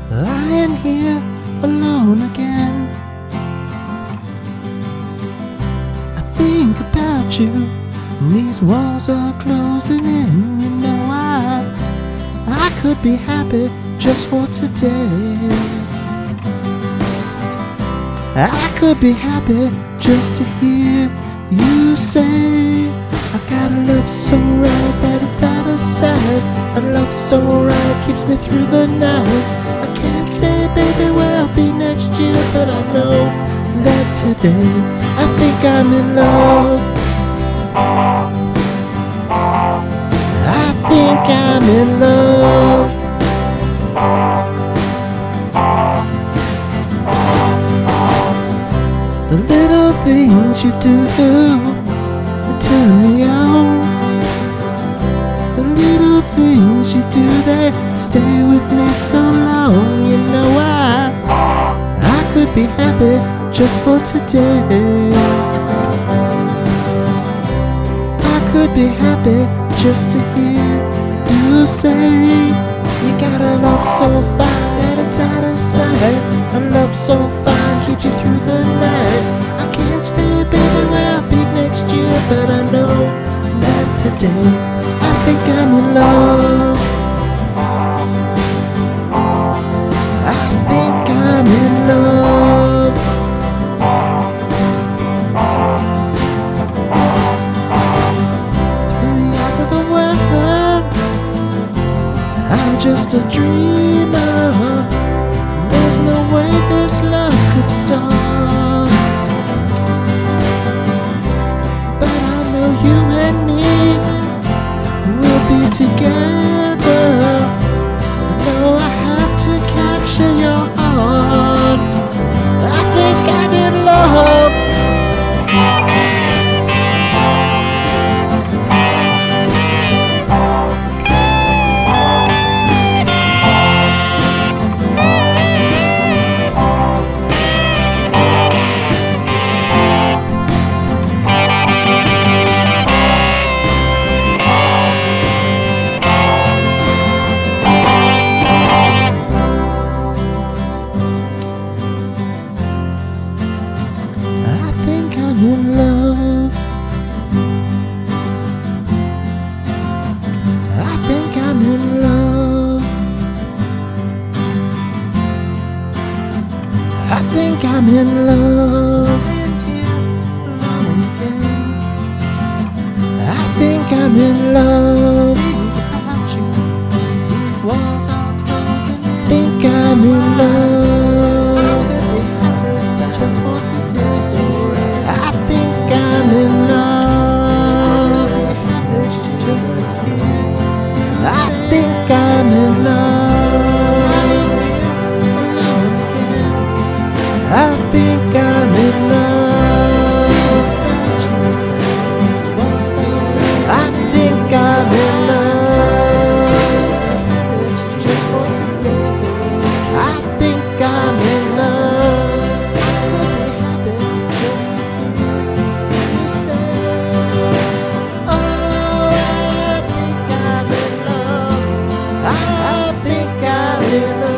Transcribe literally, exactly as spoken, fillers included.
lying here alone again. I think about you, and these walls are closing in. You know I, I could be happy just for today. I could be happy just to hear you say, I got a love so right that it's out of sight. A love so right keeps me through the night. I can't say, baby, where I'll be next year, but I know that today I think I'm in love. I think I'm in love. The little things you do, they turn me on. The little things you do, they stay with me so long. You know I, I could be happy just for today. I could be happy just to hear you say, you got a love so fine that it's out of sight. A love so fine keeps you through the night. I can't say, baby, where I'll be next year, but I know that today I think I'm in love. I think I'm in love. Through the eyes of the world, I'm just a dreamer. There's no way this love could start, but I know you and me will be together. I know I have to capture your heart. I think I'm in love. I think I'm in love. I think I'm in love. I think I'm in love. I think I'm in love. I think I'm in love. I think I'm in love. I think I'm in love. I think I'm in love. I think I'm in love. I think I'm in love. I think I'm in love.